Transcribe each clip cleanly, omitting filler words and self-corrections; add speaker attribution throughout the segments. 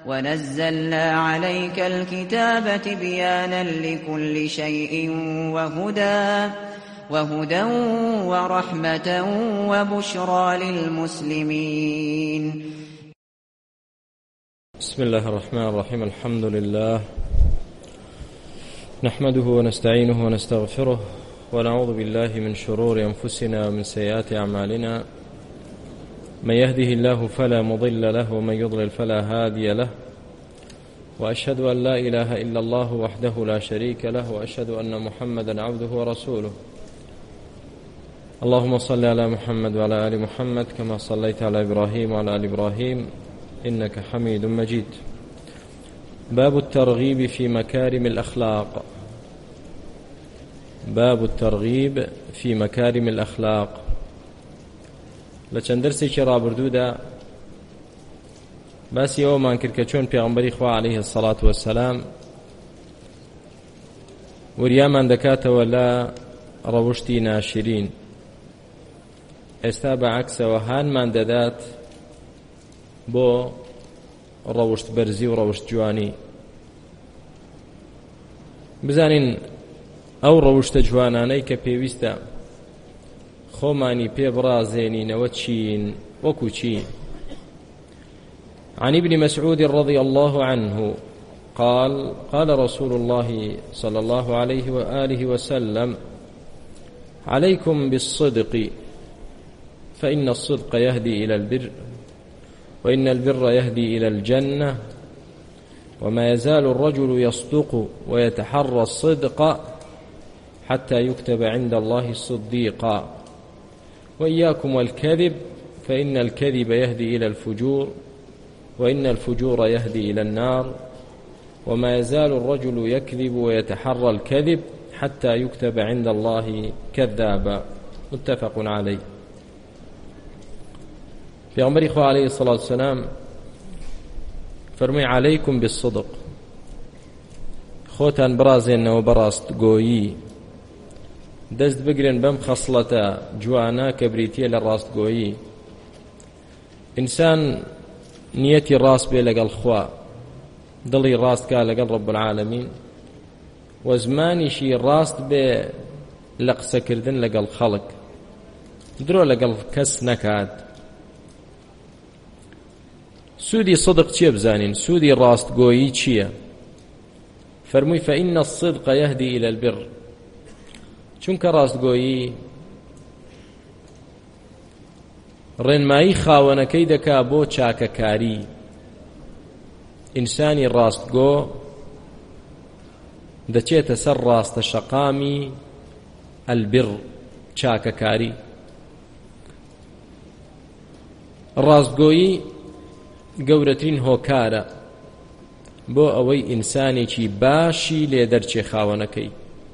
Speaker 1: ونزلنا عليك الكتاب تبيانا لكل شيء وهدى ورحمة وبشرى للمسلمين.
Speaker 2: بسم الله الرحمن الرحيم. الحمد لله نحمده ونستعينه ونستغفره ونعوذ بالله من شرور أنفسنا ومن سيئات أعمالنا، من يهده الله فلا مضل له ومن يضلل فلا هادي له، وأشهد أن لا إله إلا الله وحده لا شريك له، وأشهد أن محمدا عبده ورسوله. اللهم صل على محمد وعلى آل محمد كما صليت على إبراهيم وعلى آل إبراهيم إنك حميد مجيد. باب الترغيب في مكارم الأخلاق. باب الترغيب في مكارم الأخلاق. لچەند دەرسێکی ڕابردوودا باسی ئەومان کرد کە چۆن پێغەمبەری خوا عەلەیهی السەڵات وەسسەلام وریامان دەکاتەوە لە ڕەوشتی ناشرین. ئێستا بەعەکسەوە هانمان دەدات بۆ ڕەوشت بەرزی و ڕەوشت جوانی. بزانین ئەو ڕەوشتە جوانانەی کە پێویستە خۆمانی پێ بڕازێنینەوە چین وەکو چی. عن ابن مسعود رضي الله عنه قال قال رسول الله صلى الله عليه وآله وسلم عليكم بالصدق فإن الصدق يهدي إلى البر وإن البر يهدي إلى الجنة وما يزال الرجل يصدق ويتحرى الصدق حتى يكتب عند الله صديقا وإياكم والكذب فإن الكذب يهدي إلى الفجور وإن الفجور يهدي إلى النار وما يزال الرجل يكذب ويتحرى الكذب حتى يكتب عند الله كذابا. متفق عليه. في عمر إخوة عليه الصلاة والسلام فرمي عليكم بالصدق، خوتان برازين وبراست قويي دەست بگرن بەم خەسڵەتە جوانە کە بریتیە لە ڕاستگۆیی. ئینسان نیەتی ڕاست بێ لەگەڵ خوا، دڵی ڕاستکا لەگەڵ ڕەب العالەمین، و زمانیشی ڕاست بێ لە قسەکردن لەگەڵ خەڵک، درۆ لەگەڵ کەس نەکات. سوودی صدق چییە بزانین؟ سوودی ڕاستگۆیی چییە؟ فەرمووی فإن الصدق يهدي إلى البر. چونکە ڕاستگۆیی ڕێنمایی خاوەنەکەی دەکا بۆ چاکەکاری. ئینسانی ڕاستگۆ دەچێتە سەر ڕاستە شەقامی ئەلبر، چاکەکاری. ڕاستگۆیی گەورەترین هۆکارە بۆ ئەوەی ئینسانێکی باشی لێدەرچێ خاوەنەکەی.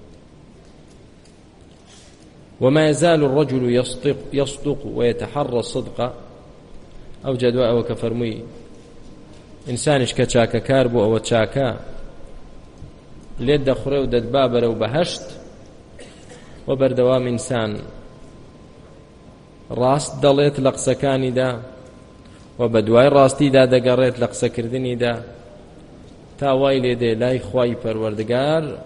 Speaker 2: وما يزال الرجل يصدق ويتحرى الصدق. أو جدواء وكفرمي إنسانش كشاكا كاربو أو تشاكا ليد خريو دد بابر وبهشت وبردوام إنسان راست دليت لقسكاني دا وبدواي راستي دا دقريت لقسكردني دا تاوي ليدي لاي خواي پروردگار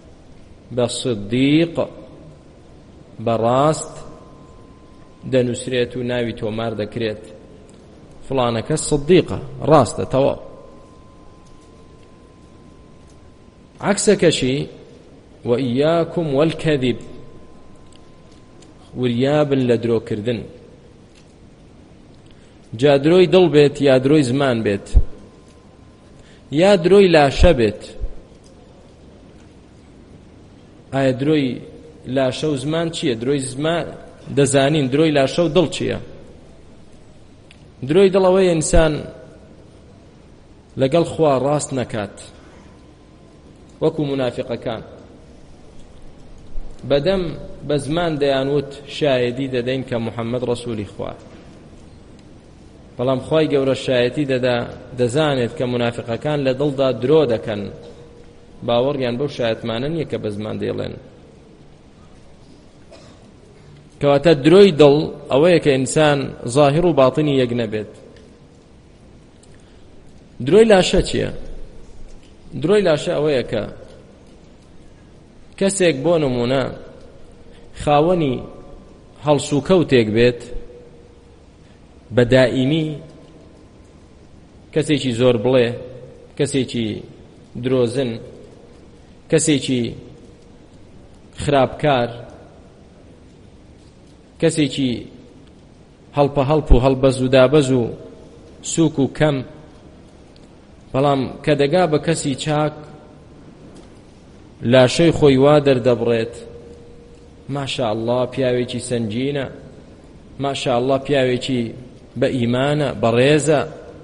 Speaker 2: بصديق بەڕاست دەنووسرێت و ناوی تۆمار دەکرێت، فڵانەکە سدیقە، ڕاستە تەواو. عەکسەکەشی وإياكم والكذب، وریابن لە درۆکردن. جا درۆی دڵ بێت یا درۆی زمان بێت یا درۆی لاشە بێت. ئایا درۆی لاشە و زمان چییە؟ درۆی زمان دەزانین، درۆی لاشە و دڵ چییە؟ درۆی دڵ ئەوەیە ئینسان لەگەڵ خوا ڕاست نەکات وەکو منافقەکان. بەدەم بە زمان دەیانوت شایەدی دەدەین کە محەممەد ڕەسوولی خوا، بەڵام خوای گەورە شایەتی دەدا دەزانێت کە منافقەکان لە دڵدا درۆ دەکەن، باوەڕیان بەو شایەتمانە نییە کە بە زمان دەیڵێن. کەواتە درۆی دڵ ئەوەیە کە ئینسان ظاهر و باطنی یەک نەبێت. درۆی لاشە چییە؟ درۆی لاشە ئەوەیە کە کەسێک بۆ نمونە خاوەنی هەڵسوکەوتێک بێت بە دائیمی، کەسێکی زۆر بڵێ، کەسێکی درۆزن، کەسێکی خراپکار، کەسێکی هەڵپە هەڵپ و هەڵبەز و دابەز و سووک و کەم، بەڵام کە دەگا بە کەسی چاک لاشەی خۆی وا دەردەبڕێت، ماشا ئەڵڵا پیاوێکی سەنگینە، ماشا ئەڵڵا پیاوێکی بە ئیمانە، بەڕێزە،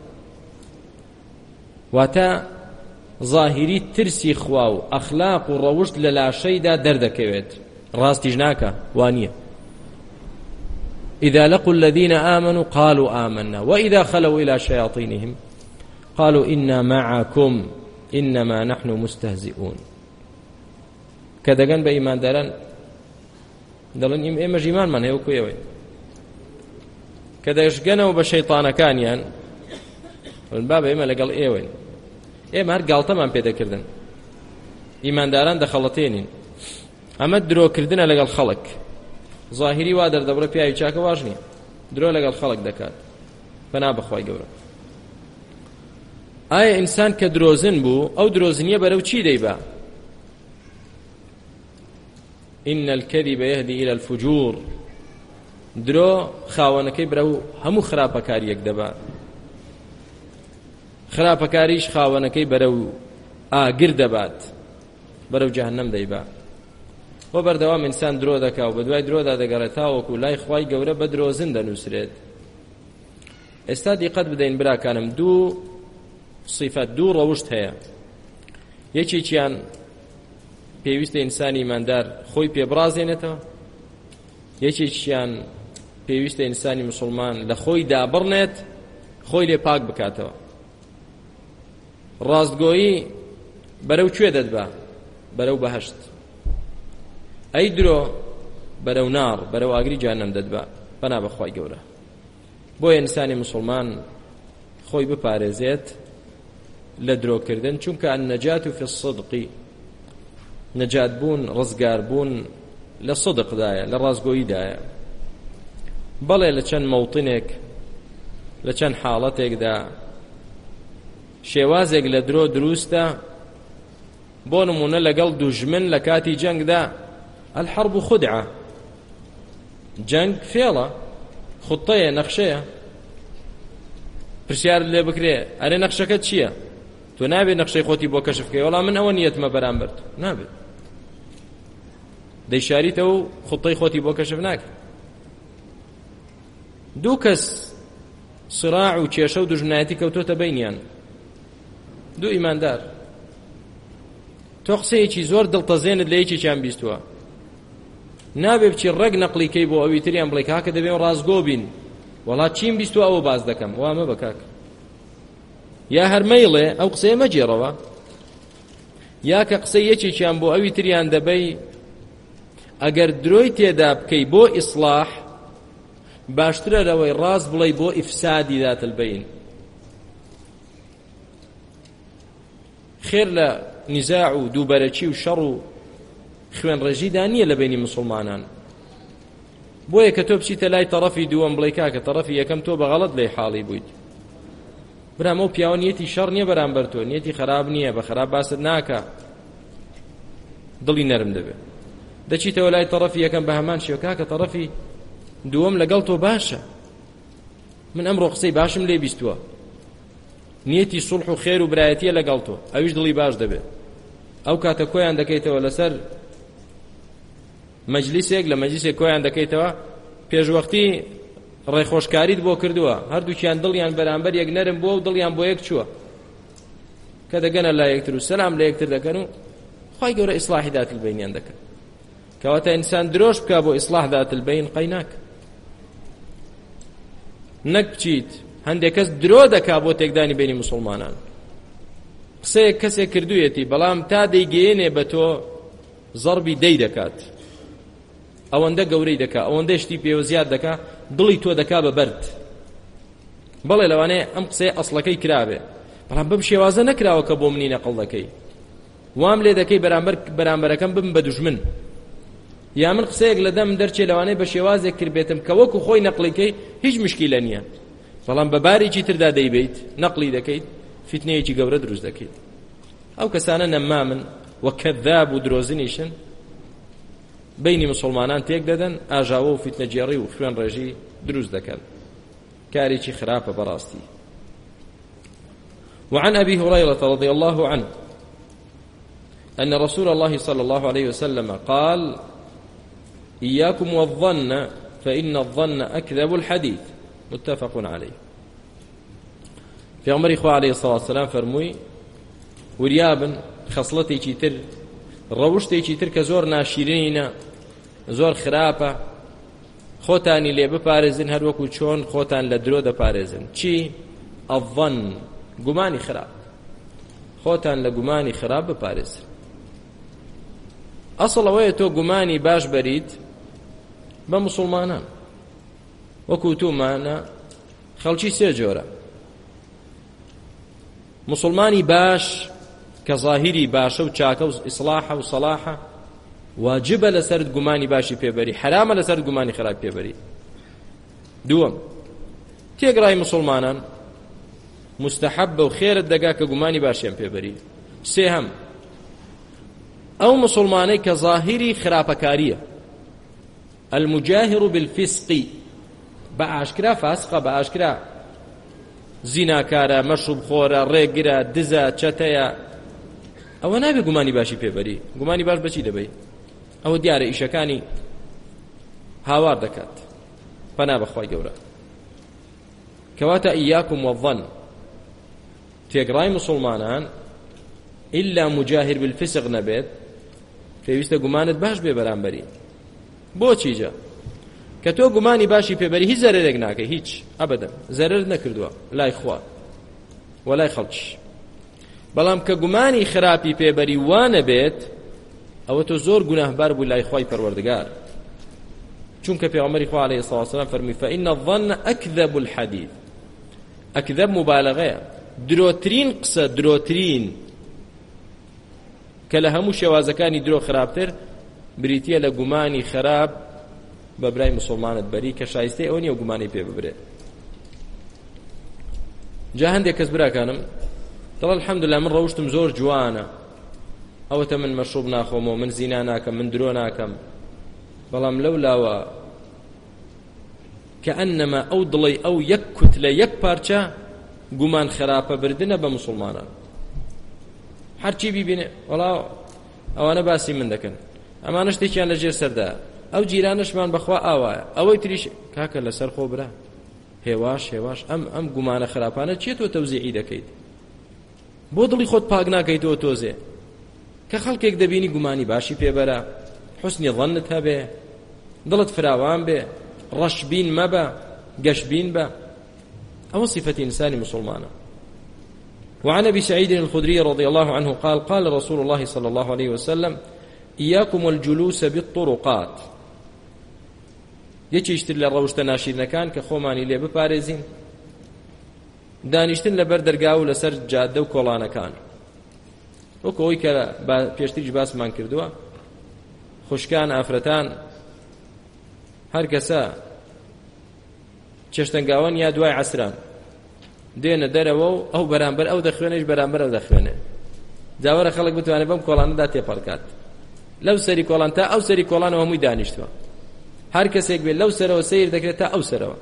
Speaker 2: واتە ظاهری ترسی خوا و ئەخلاق و ڕەوشت لە لاشەیدا دەردەکەوێت، ڕاستیش ناکە، وانییە. إذا لقوا الذين آمنوا قالوا آمنا وإذا خلوا إلى شياطينهم قالوا إنا معكم إنما نحن مستهزئون. كدغن بإيمان داران دلن إيماج إيمان من هيو كويوي كدغشگنوا بشيطان كانيان والباب إيما لقل إيوين إيما هر قالتا من بيدا كردن إيمان داران دخلتينين أما درو كردن لقل خلق ظاهری وا دەردەبڕە پیاوی چاکە واش نییە، درۆ لەگەڵ خەڵک دەکات، بەنا بەخوای گەورە. ئایا ئینسان کە درۆزن بوو ئەو درۆزنیە بەرەو چی دەیبا؟ إن الكذب يهدي إلى الفجور. درۆ خاوەنەکەی بەرەو هەموو خراپەکاریەک دەبات، خراپەکاریش خاوەنەکەی بەرەو ئاگر دەبات، بەرەو جەهەنەم دەیبا. و بەردەوام ئینسان درۆ دەکا و بەدوای درۆدا دەگەڕێت تاوەکو لای خوای گەورە بە درۆزن دەنووسرێت. ئێستا دیقەت بدەین براکانم، دوو صیفەت، دوو ڕەوشت هەیە. یەکێکیان پێویستە ئینسانی ئیماندار خۆی پێبڕازێنێتەوە، یەکێکیان پێویستە ئینسانی موسڵمان لە خۆی دابڕنێت، خۆی لێ پاک بکاتەوە. ڕاستگۆیی بەرەو کوێ دەدبا؟ بەرەو بەهەشت. ئەی درۆ بەرەو نار، بەرەو ئاگری جەهەنەم دەدبا، بەنا بەخوای گەورە. بۆیە ئینسانی موسڵمان خۆی بپارێزێت لە درۆکردن، چونکە النەجات فی الصدق، نەجات بوون، ڕزگار بوون لە صدقدایە، لە ڕاستگۆییدایە. بەڵێ لە چەند مەوطنێک، لە چەند حاڵەتێکدا شێوازێک لە درۆ دروستە، بۆ نمونە لەگەڵ دوژمن لە کاتی جەنگدا الحرب خدعة، جەنگ فێڵە، خوتەیە، نەخشەیە. پرسیار لێ بکرێ ئەرێ نەخشەکەت چییە؟ تۆ نابێت نەخشەی خۆتی بۆ کەشف بکەی، وەڵام من ئەوە نیەتمە بەرامبەر تۆ، نابێت، دەیشاریتەوە و خوتەی خۆتی بۆ کەشف ناکە. دوو کەس سراع و کێشە و دوژمنایەتی کەوتۆتە بەینیان، دوو ئیماندار، تۆ قسەیەکی زۆر دڵتەزێنت لە یەکێکیان بیستووە، نابێ بچی ڕێک نەقلیکەی بۆ ئەوی تریان بڵێ کاکە دەبێن ڕازگۆ بین، وەڵات چیم بیستووە ئەوە باز دەکەم، وامە بە کاکە. یا هەرمەیڵێ ئەو قسەیە مەجێڕەوە، یا کە قسەی یەکێکیان بۆ ئەوی تریان دەبەی ئەگەر درۆی تێدا بکەی بۆ ئیسلاح، باشترە لەوەی ڕاست بڵێی بۆ ئیفسادی ذات البەین. خێر لە نزاع و دووبەرەچی و شەڕ و خوێن ڕێژیدا نییە لە بینی مسلمانان. بۆیە کە تۆ بچیتە لای تەڕەفی دووەم بڵێ کاکە تەڕەفی یەکەم تۆ بەغەڵەت لێی حاڵی بوویت، برام ئەو پیاوە نیەتی شەڕ نییە بەرامبەر تۆ، نیەتی خراپ نییە، بە خراپ باست ناکە، دڵی نەرم دەبێت. دەچیتەوە لای تەڕەفی یەکەم بە هەمان شێوە، کاکە تەڕەفی دووەم لەگەڵ تۆ باشە، من ئەمڕۆ قسەی باشم لێ بیستووە، نیەتی سوڵح و خێر و برایەتیە لەگەڵ تۆ، ئەویش دڵی باش دەبێت. ئەو کاتە کۆیان دەکەیتەوە لەسەر مەجلیسێک، لە مەجلیسێک کۆیان دەکەیتەوە، پێشوەختی ڕێخۆشکاریت بۆ کردووە، هەردووکیان دڵیان بەرامبەر یەک نەرم بووە و دڵیان بۆ یەک چووە، کە دەگەنە لا یەکتر و سەلام لە یەکتر دەکەن و خوای گەورە ئیسلاحی ذات البەینیان دەکەن. کەواتە ئینسان درۆش بکە بۆ ئیسلاح ذات البەین، قەیناک نەک بچیت هەندێک کەس درۆ دەکا بۆ تێکدانی بینی مسلمانان. قسەیەک کەسێک کردوویەتی، بەڵام تا دەیگەێنێ بە تۆ زەربی دەی دەکات، ئەوەندە گەورەی دەکا، ئەوەندە شتی پێوە زیاد دەکا، دڵی تۆ دەکا بە بەرد. بەڵێ لەوانەیە ئەم قسەیە ئەسڵەکەی کرابێ، بەڵام بەم شێوازە نەکراوە کە بۆ منی نەقڵ دەکەی، وام لێ دەکەی بەرامبەرەکەم بم بە دوژمن، یا من قسەیەک لە دەم دەرچێ لەوانەی بە شێوازێک کردبێتم کە وەکو خۆی نەقڵیکەی هیچ مشکیلە نییە، بەڵام بە بارێکی تردا دەیبیت نەقڵی دەکەیت، فتنەیەکی گەورە دروست دەکەیت. ئەو کەسانە نەمامن و کەذاب و درۆزنیشن، بینی مسلمانان تێک دەدەن، ئاژاوە و فتنەجێڕی و خوێن ڕێژی دروست دەکەن، كاريكي خرافة براستي. وعن أبي هريرة رضي الله عنه أن رسول الله صلى الله عليه وسلم قال: إياكم والظن فإن الظن أكذب الحديث. متفق عليه. في عمر إخوة عليه الصلاة والسلام فرموي وريابن خصلتي تر روشتي تر كزور ناشرين زور خرافة خۆتانی لێ بپارێزن هەر وەکو چۆن خۆتان لە درۆ دەپارێزن. چی؟ الظن، گومانی خراپ. خۆتان لە گومانی خراپ بپارێزن. ئەسڵ ئەوەیە تۆ گومانی باش بەریت بە مسلمانان. وەکو تومانە خەڵکی سێ جۆرە: مسلمانی باش کە ظاهری باشە و چاکە و ئیسلاحە و سەلاحە، واجبە لەسەر گومانی باشی پێبەری، حرامە لەسەر گومانی خراپ پێبەری. دووەم، تێگڕای مسلمانان مستحبە و خێرت دەگا کە گومانی باشیان پێبەری. سێهەم، ئەو مسلمانەی کە ظاهری خراپەکاریە، المجاهر بالفسق، بە ئاشکرا فاسقە، بە ئاشکرا زیناکارە، مەشروب خۆرە، ڕێگرە، دزە، چەتەیە، ئەوە نابێ گومانی باشی پێبەری. گومانی باش بەچی دەبێ؟ ئەوە دیارە ئیشەکانی هاوار دەکات. پەنا بەخوای گەورە. کەواتە ئیاکم والظن، تێگڕای مسلمانان ئیلا مجاهر بالفسق نەبێت، پێویستە گومانت باش بێ بەرامبەری. بۆچی جا؟ کە تۆ گومانی باشی پێبەری هیچ زەرێرێک ناکەی، هیچ ئەبەدەن زەرێر نەکردووە لای خوا وەلای خەڵکیش. بەڵام کە گومانی خراپی پێبەری وانە بێت، ئەوە تۆ زۆر گوناهبار بووی لای خوای پەروەردگار. چونکە پێغەمبەری خوا عەلەیهی سڵاو وسەلام فەرمی: فإن الظن أكذب الحديث. ئەکذەب مبالغەیە، درۆترین قسە، درۆترین کە لە هەموو شێوازەکانی درۆ خراپتر بریتیە لە گومانی خراپ بە برای مسلمانت بەری کە شایستەی ئەوە نییە گومانی پێ ببرێت. جا هەندێک کەس براکانم دەڵێ الحەمدولله من ڕەوشتم زۆر جوانە، ئەوەتە من مەشروب ناخۆمەوە، من زینا ناکەم، من درۆ ناکەم. بەڵام لەولاوە کە ئەنەما ئەو دڵی ئەو یەک کوتلە یەک پارچە گومان خراپە بردنە بە مسلمانان. هەرچی بیبینێ وەڵا ئەوانە باسی من دەکەن، ئەمانە شتێکیان لەژێر سەردا، ئەو جیرانشمان بەخوا ئاوایە، ئەوەی تریش کاکە لەسەر خۆ برا هێواش ئەم گومانە خراپانە چێت تۆ تەوزیعی دەکەیت؟ بۆ دڵی خۆت پاک ناکەیتەوە تۆزێ کە خەڵکێک دەبینی گومانی باشی پێبەرە، حوسنی ظنت هەبێ، دڵت فراوان بێ، ڕەشبین مەبە، گەشبین بە. ئەوە صفەتی ئینسانی مسلمانە. وعن أبي سعيد الخدري رضي الله عنه قال: قال رسول الله صلى الله عليه وسلم: إياكم الجلوس بالطرقات. یەکیشتر لە ڕەوشتە ناشرینەکان کە خۆمانی لێ بپارێزین، دانیشتن لەبەر دەرگا و لەسەر جادە و کۆڵانەکان. وەکو ئەوەی کە پێشتریش باسمان کردووە، خوشکان، ئافرەتان، هەر کەسە چێشتەنگاوان یا دوای عەسران دێنە دەرەوە و ئەو بەرامبەر ئەو دەخوێنێش بەرامبەر ئەو دەخوێنێ. جاوەرە خەڵک بتوانێت بەم کۆڵانەدا تێپەڕکات. لەو سەری کۆڵان تا ئەو سەری کۆڵانەوە هەمووی دانیشتووە. هەر کەسێک بێت لەو سەرەوە سیر دەکرێت تا ئەو سەرەوە.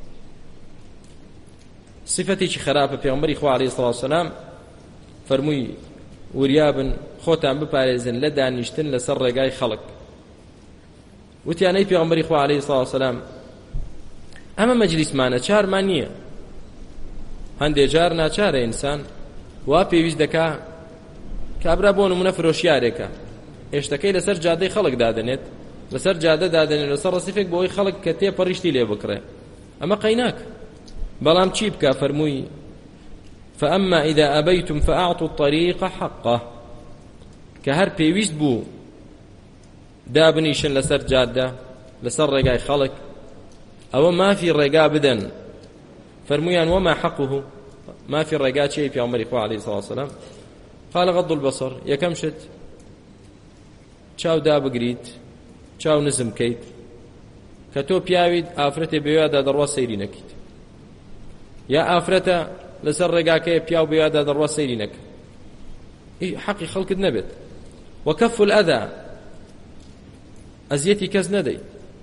Speaker 2: صفەتێکی خراپە. پێغەمبەری خوا عەلەیهی سڵاو وسەلام فەرمووی وریابن خۆتان بپارێزن لە دانیشتن لەسەر ڕێگای خەڵک. وتیانەی پێغەمبەری خوا عەلەیهی سڵاو وسەلام ئەمە مەجلیسمانە، چارمان نییە. هەندێک جار ناچارە ئینسان وا پێویست دەکا کابرا بۆ نمونە فرۆشیارێکە، هێشتەکەی لەسەر جادەی خەڵک دادەنێت، لەسەر جادە دادەنێت، لەسەر ڕەسیفێک بۆ ئەوی خەڵک کە تێپەڕیشتی لێ بکڕێ. ئەمە قەیناک. بەڵام چی بکە؟ فەرمووی: فأما إذا أبيتم فأعطوا الطريق حقه. کە هەر پێویست بوو دابنیشن لەسەر جادە، لەسەر ڕێگای خەڵک، ئەوە مافی ڕێگا بدەن. فەرموویان: وما حقه؟ ما في ڕێگا چی پێغەمبەری خوا عەلەیهی سەڵاتو وەسەلام قال غض البصر یەکەم شت چاو دابگریت چاو نزم کەیت کە تۆ پیاویت ئافرەتێ بێوێدا دەڕوا سەیری نەکەیت یا ئافرەتە لەسەر ڕێگاکەیە پیاو بێوێدا دەڕوا سەیری نەکە حەقی خەڵکت نەبێت وەکەف الئەذا ئەزیەتی کەس نەدەی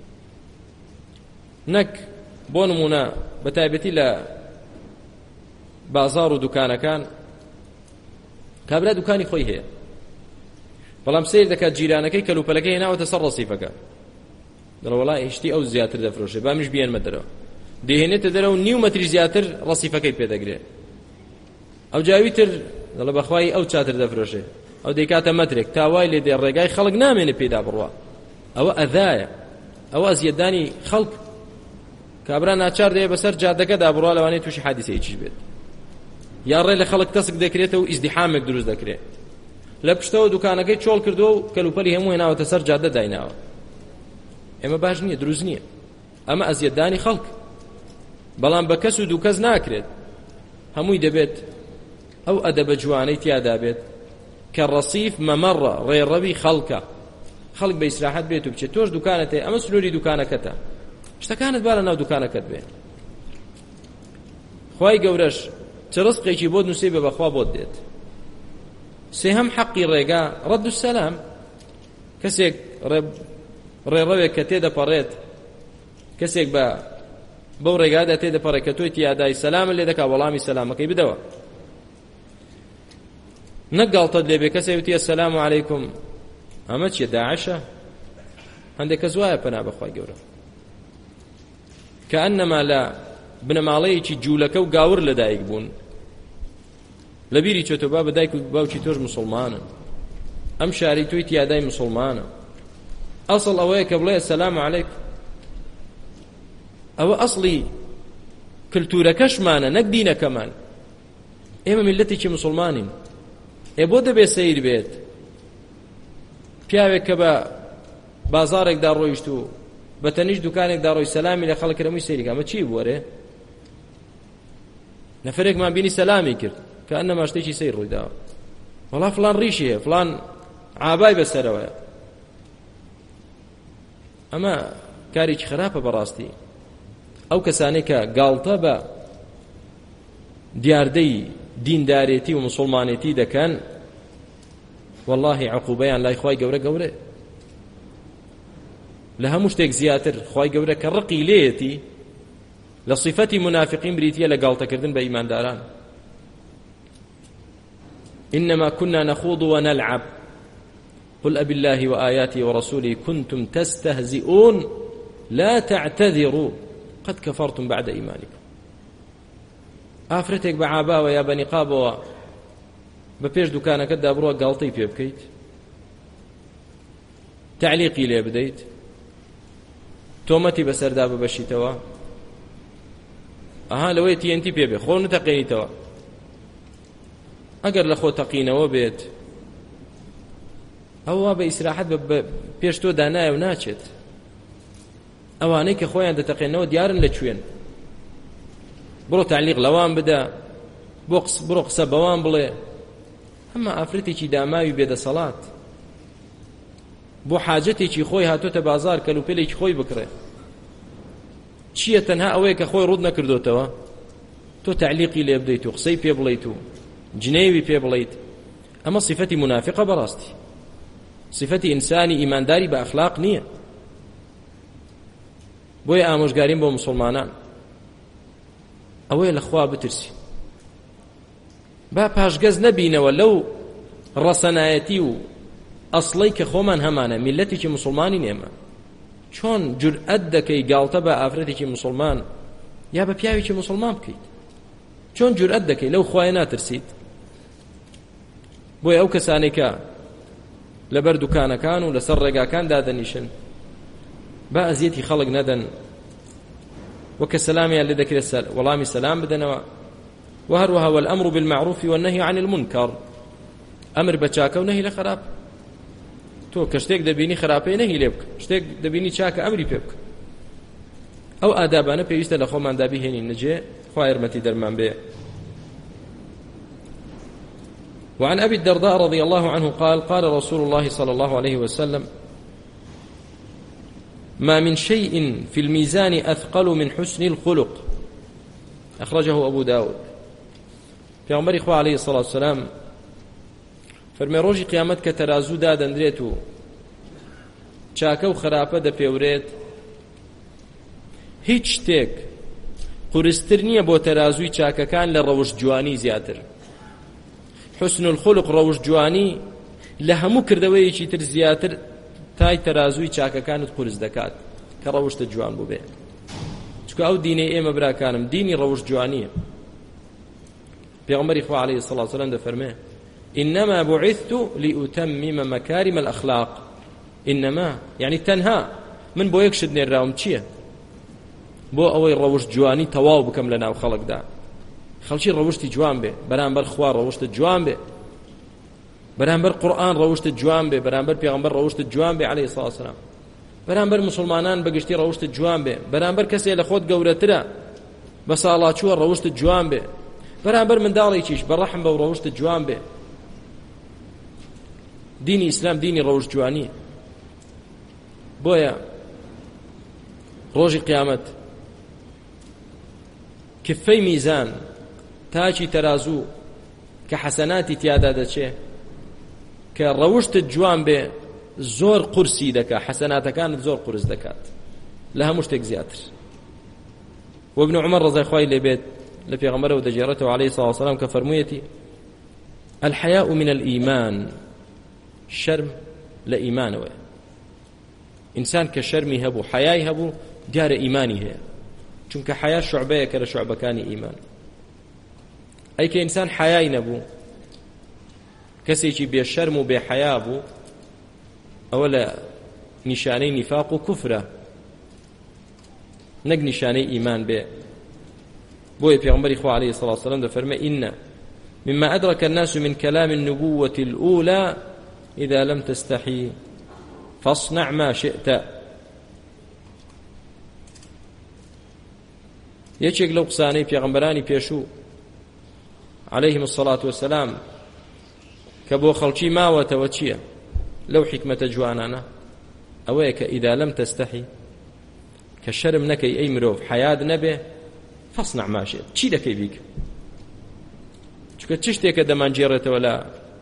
Speaker 2: نەک بۆ نمونە بەتایبەتی لە بازاڕ و دوکانەکان کابرا دوکانی خۆی هەیە بەڵام سیر دەکات جیرانەکەی کەلوپەلەکەی هێناوەتە سەر ڕەسیفەکە دەڵێ وەڵای هشتی ئەو زیاتر دەفرۆشێ با منیش بیێنمە دەرەوە دێهێنێتە دەرەوە نیو مەتری زیاتر ڕەسیفەکەی پێدەگرێت ئەو جاوی تر دەڵێ بەخوای ئەو چاتر دەفرۆشێ ئەو دەیکاتە مەترێک تاوای لێ دێ ڕێگای خەڵک نامێنێ پێدا بڕوا ئەوە ئەذایە ئەوە ئەزیەتدانی خەڵک کابرا ناچار دەیە بەسەر جادەکەدا بڕوا لەوانەیە تووشی حادیسەیەکیش بێت یا ڕێ لە خەڵک تەسک دەکرێتەوە و ئیزدیحامێک دروست دەکرێت لە پشتەوە دوکانەکەی چۆڵ کردووە و کەلوپەلی هەموو هێناوەتە سەر جادە دایناوە ئێمە باش نییە دروست نییە ئەمە ئەزیەتدانی خەڵک بەڵام بە کەس و دوو کەس ناکرێت هەمووی دەبێت ئەو ئەدەبە جوانەی تیادا بێت کە ڕەسیف مەمەڕە ڕێڕەوی خەڵکە خەڵک بە ئیسراحەت بێت و بچێت تۆش دوکانت هەیە ئەمە سنووری دوکانەکەتە شتەکانت با لە ناو دوکانەکەت بێ خوای گەورەش چ ڕزقێکی بۆ نووسێ بێ بەخوا بۆت دێت سێهەم حەقی ڕێگا ڕەد السەلام کەسێک ڕێڕەوێک کە تێدەپەڕێت کەسێک بەو ڕێگادا تێدەپەڕێت کە تۆی تیادای سەلامت لێ دەکا وەڵامی سەلامەکەی بدەوە نەک گاڵتەت لێ بێ کەسێک وتیە سەلام عەلەیکوم ئەمە چیە داعشە هەندێک کەس وایە پەنا بەخوای گەورە کە ئەنەما لە بنەماڵەیەکی جوولەکە و گاور لەدایک بوون لەبیری چۆتۆ با بەدایک و باوکی تۆش مسڵمانن ئەم شاری تۆی تیادای مسڵمانە ئەسڵ ئەوەیە کە بڵێ سەلام عەلەیکم ئەوە ئەسڵی کلتورەکەشمانە نەک دینەکەمان ئێمە میلەتێکی مسڵمانین بۆ دەبێ سەیر بێت پیاوێک کە بە بازارێکدا ڕۆیشت و بە تەنیشت دوکانێکدا ڕۆی سەلامی لە خەڵک کرەمووی سەیری کە ئەمە چی بووەرێ نەفرێکمان بینی سەلامی کرد کە ئەنەما شتێکی سەیر ڕوویداوە وەڵا فڵان ڕیشی هەیە فڵان عابای بەسەرەوەیە ئەمە کارێکی خراپە بەڕاستی ئەو کەسانەی کە گاڵتە بە دیاردەی دیندارێتی و مسڵمانێتی دەکەن واللهی عقوبەیان لای خوای گەورە گەورە لە هەموو شتێک زیاتر خوای گەورە کە ڕقی لێیەتی لە صفەتی منافقین بریتیە لە گاڵتەکردن بە ئیمانداران إنما كنا نخوض ونلعب قل أبي الله وآياته ورسوله كنتم تستهزئون لا تعتذروا قد كفرتم بعد إيمانكم ئافرەتێک بە عاباوە یا بە نیقابەوە بە پێش دوکانەکەتدا بڕۆ گاڵتەی پێ بکەیت تعلیقی لێ بدەیت تۆمەتی بەسەردا ببەشیتەوە ئەها لەوەی تیەنتی پێ بێ خۆ نتەقێنیتەوە ئەگەر لە خۆ تەقینەوە بێت ئەوە بە ئیسراحەت پێش تۆ دانایە و ناچێت ئەوانەی کە خۆیان دەتەقێنەوە دیارن لە کوێن بڕۆ تعلیق لەوان بدە بڕۆ قسە بەوان بڵێ ئەمە ئافرەتێکی داماوی بێدەسەڵات بۆ حاجەتێکی خۆی هاتۆتە بازار کەلوپێلێکی خۆی بکڕێ چییە تەنها ئەوەیە کە خۆی ڕوود نەکردوتەوە تۆ تعلیقی لێ بدەیت و قسەی پێ بڵیت و جنێوی پێ بڵیت ئەمە صفەتی منافقە بەڕاستی صفەتی ئینسانی ئیمانداری بە ئەخلاق نییە بۆیە ئامۆژگاریم بۆ مسڵمانان ئەوەیە لە خوا بترسی با پاشگەز نەبینەوە لەو ڕەسەنایەتی و ئەسڵەی کە خۆمان هەمانە میلەتێکی مسڵمانی نێمە چۆن جورئەت دەکەی گاڵتە بە ئافرەتێکی مسڵمان یا بە پیاوێکی مسڵمان بکەیت چۆن جورئەت دەکەی لەو خوایە ناترسیت بۆیە ئەو کەسانێک کە لەبەر دوکانەکان و لەسەر ڕێگاکان دادەنیشن با ئەزیەتی خەڵک نەدەن وەکە سەلامیان لێ دەکرێت وەڵامی سەلام بدەنەوە وهروها والأمر بالمعروف والنهي عن المنكر أمر بچاکە و نهی لە خراپ تۆ کە شتێک دەبینی خراپەی نهی لێ بکە شتێک دەبینی چاکە ئەمری پێ بکە ئەو ئادابانە پێویستە لە خۆماندا بهێنین نەجێ خوا یارمەتی دەرمان بێ وعن أبي الدرداء رضي الله عنه قال قال رسول الله صلى الله عليه وسلم ما من شيء في الميزان أثقل من حسن الخلق أخرجه أبو داود. في عمر إخوة عليه الصلاة والسلام فرمي روجي قيامت كترازو دادندريتو چاکە و خراپە دەپێورێت هیچ شتێک قورستر نییە بۆ تەرازووی چاکەکان لە ڕەوشت جوانی زیاتر. حسن الخلق ڕەوشت جوانی لە هەموو کردەوەیەکی تر زیاتر تای تەرازووی چاکەکانت قورس دەکات کە ڕەوشتە جوان بوو بێ. چکە ئەو دینەی ئێمە براکانم دینی ڕەوشت جوانیە. پێغەمبەری خوا عەلەیهی سەڵاتو وسەلام دەفەرمێ إنما بعثت لأتمم مكارم الأخلاق. إنما يعني تنها من بو يكشد نيراوم چییە بۆ ئەوەی ڕەوشت جوانی تەواو بکەم لە ناو خەڵکدا خەڵکی ڕەوشتی جوان بێ بەرامبەر خوا ڕەوشتە جوان بێ بەرامبەر قورئان ڕەوشتە جوان بێ بەرامبەر پێغەمبەر ڕەوشتە جوان بێ عەلەیهی سەڵاتو وسەلام بەرامبەر مسلمانان بەگشتی ڕەوشتە جوان بێ بەرامبەر کەسێک لە خۆت گەورەترە بە ساڵاچووە ڕەوشتە جوان بێ بەرامبەر منداڵێکیش بەڕەحم بە ڕەوشتە جوان بێ. دینی ئیسلام دینی ڕەوشت جوانیە. بۆیە ڕۆژی قیامەت کفەی میزان تاچی تەرازوو کە حەسەناتی تیادا دەچێ کە ڕەوشتت جوان بێ زۆر قورسی دەکات حەسەناتەکانت زۆر قورس دەکات لە هەموو شتێک زیاتر. وابن عمر ڕەزای خوای لێ بێت لە پێغەمبەرەوە دەجێڕێتەوە عەلەیهی سەڵاتو وسەلام کە فەرموویەتی الحەیاء من الإيمان شەرم لە ئیمانەوەیە. ئینسان کە شەرمی هەبوو حەیای هەبوو دیارە ئیمانی هەیە چونکە حەیا شوعبەیەکە لە شوعبەکانی ئیمان. ئەی کە ئینسان حەیای نەبوو کەسێکی بێشەرم و بێحەیا بوو ئەوە لە نیشانەی نیفاق و کوفرە نەک نیشانەی ئیمان بێ. بۆیە پێغەمبەری خوا عەلەیهی سەڵاتو وسەلام دەفەرمێ إن مما أدرك الناس من كلام النبوة الأولى إذا لم تستحي فاصنع ما شئت. یەکێک لەو قسانەی پێغەمبەرانی پێشوو عەلەیهیم الصەڵاتو وەسەلام کە بۆ خەڵکی ماوەتەوە چییە لەو حیکمەتە جوانانە ئەوەیە کە ئیدا لەم تەستەحی کە شەرم نەکەی ئەی مرۆڤ حەیاد نەبێ فاصنع ما شئت چی دەکەی بیکە. چونکە چ شتێکە دەمانگێڕێتەوە لە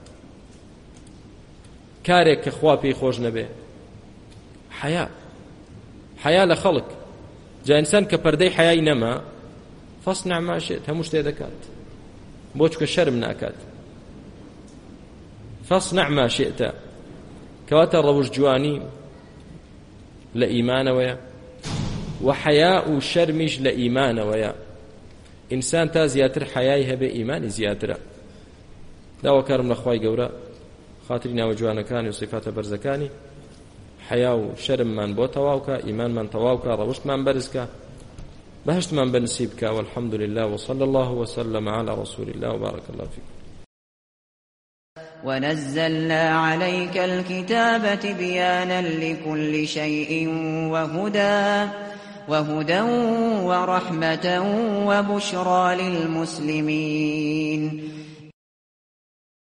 Speaker 2: کارێک کە خوا پێی خۆش نەبێ حەیا لە خەڵک جا ئینسان کە پەردەی حەیای نەما فاصنع ما شئت هەموو شتێ دەکات بۆ چکە شەرم ناکات. فاصنع ما شئت کەواتە ڕەوشت جوانی لە ئیمانەوەیە و حەیا و شەرمیش لە ئیمانەوەیە. ئینسان تا زیاتر حەیای هەبێ ئیمانی زیاترە. داواکارم لە خوای گەورە خاتری ناوە جوانەکانی و صفاتە بەرزەکانی حەیا و شەرممان بۆ تەواوکە ئیمانمان تەواوکە ڕەوشتمان بەرزکە بەهشتمان بەنسیب بکە. والحمد لله وصلى الله وسلم على رسول الله وبارك الله فيكم.
Speaker 1: ونزلنا عليك الكتاب تبيانا لكل شيء وهدى ورحمة وبشرى للمسلمين.